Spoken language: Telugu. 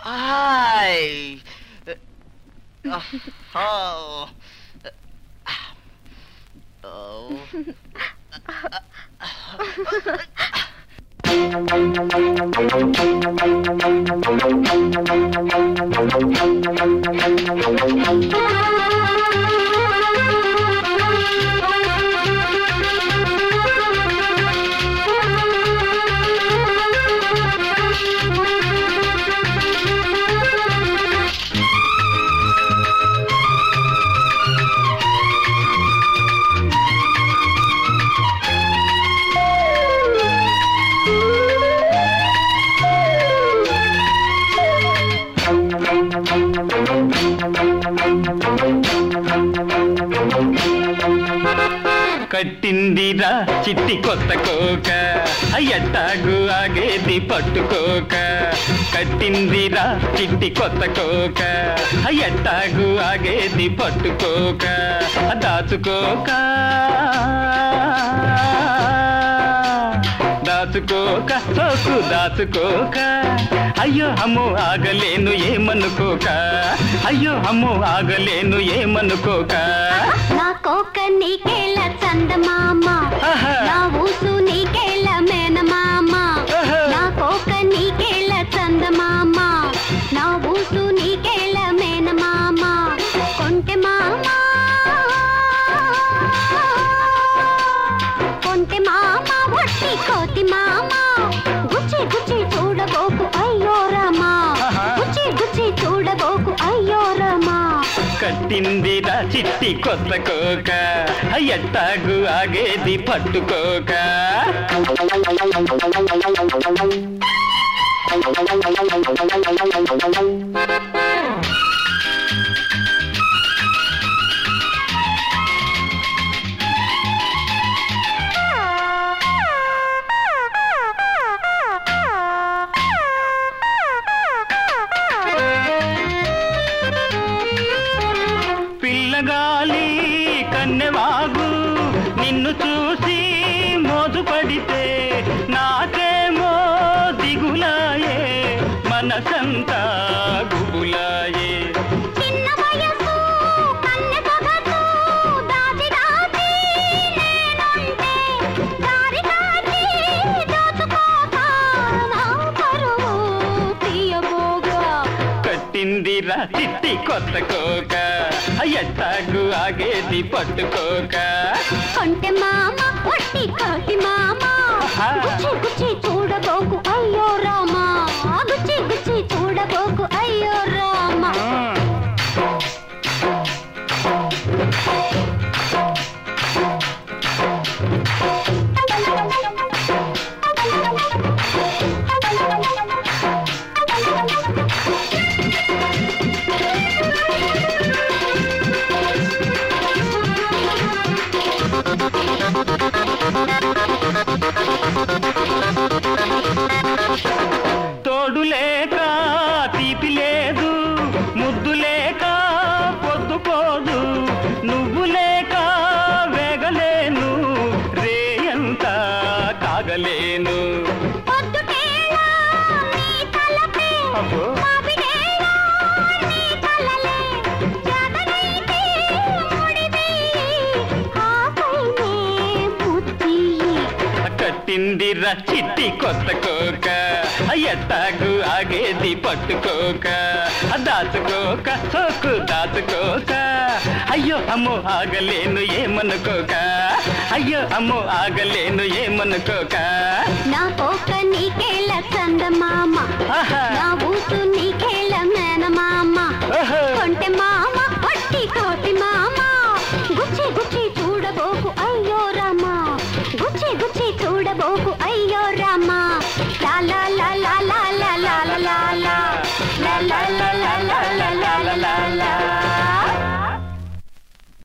Ay. Oh. Oh. కట్టిందిరా చిట్టి కొత్త కోక ఎట్టాగు ఆగేది పట్టుకోక కట్టిందిరా చిట్టి కొత్త కోక ఎట్టాగు ఆగేది పట్టుకోక దాచుకోక దాచుకోక సోకు దాచుకోక అయ్యో అమ్మో ఆగలేను ఏమనుకోక అయ్యో అమ్మో ఆగలేను ఏమనుకోక నా కోక నీకేల చందమామ నా ఊసు నీకేల మేనమామ నా కోక నీకేల చందమామ నా ఊసు నీకేల మేనమామ కొంటె మామ కొంటె మామ వట్టి కోతి మామ గుచ్చి గుచ్చి చూడబోకు అయ్యో రామా గుచ్చి గుచ్చి చూడబోకు అయ్యో రామా కట్టిందిరా చిట్టి కొత్త కోక ఎట్టాగు ఆగేది పట్టుకోక పిల్లగాలి కన్నెవాగు నిన్ను చూసి మోజుపడితే నాకేమో దిగులాయే మనసంతా గుబులాయే చిన్న వయసు కన్నె సొగసు దాచి దాచి నేనుంటే దారి కాచి దోచుకోక నా పరువు తీయబోగా కట్టిందిరా చిట్టి కొత్త కోక ఎట్టాగు ఆగేది పట్టుకోక కొంటె మామ వట్టి కోటి మామ గుచ్చి గుచ్చి చూడబోకు అయ్యో రామా గుచ్చి గుచ్చి చూడబోకు అయ్యో రామా తోడు లేక తీపి లేదు ముద్దు లేక పొద్దుపోదు నువ్వు లేక వేగలేను రేయంతా కాగలేను పొద్దుటేళ నీ తలపే అబ్బో మావిడేళ నీ కలలే జగనైతే ముడివేయి ఆపైనే బుద్ధి కట్టిందిరా చిట్టి కొత్త కోక ఎట్టాగు ఆగేది పట్టుకోక దాచుకోక సోకు దాచుకోక అయ్యో అమ్మో ఆగలేను ఏమనుకోక అయ్యో అమ్మో ఆగలేను ఏమనుకోక నా కోక నీకేల చందమామ నా ఊసు నీకే